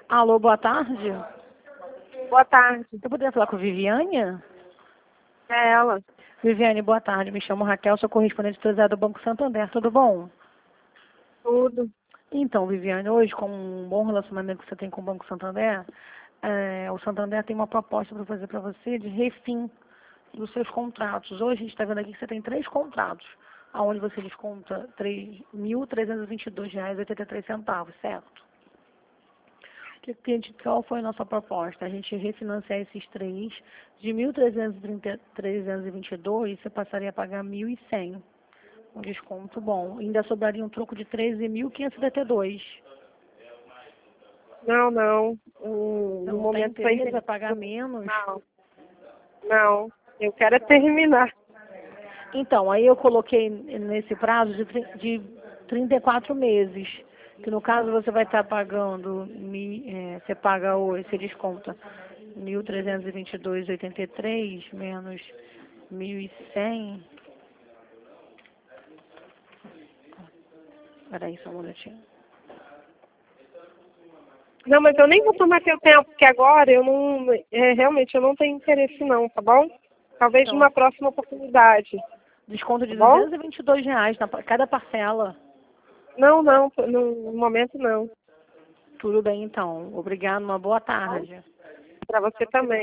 Alô, boa tarde. Boa tarde. Eu poderia falar com a Viviane? É ela. Viviane, boa tarde. Me chamo Raquel, sou correspondente autorizada do Banco Santander. Tudo bom? Tudo. Então, Viviane, hoje, com um bom relacionamento que você tem com o Banco Santander, o Santander tem uma proposta para fazer para você de refim dos seus contratos. Hoje a gente está vendo aqui que você tem 3 contratos, onde você desconta R$ 3.322,83, certo? Qual foi a nossa proposta? A gente refinanciar esses 3 de 1.322, você passaria a pagar 1.100. Um desconto bom. Ainda sobraria um troco de 13.572. Não. Você No não tem momento interesse foi. a pagar menos? Não. Eu quero terminar. Então, aí eu coloquei nesse prazo de 34 meses. Que no caso você vai estar pagando, você paga hoje, você desconta 1.322,83 menos 1.100. Peraí, só um minutinho. Não, mas eu nem vou tomar seu tempo, porque agora eu não. Realmente eu não tenho interesse não, tá bom? Talvez Então, numa próxima oportunidade. desconto de Tá bom? R$ 222 na cada parcela. Não, no momento não. Tudo bem, então. Obrigado, uma boa tarde. Para você também.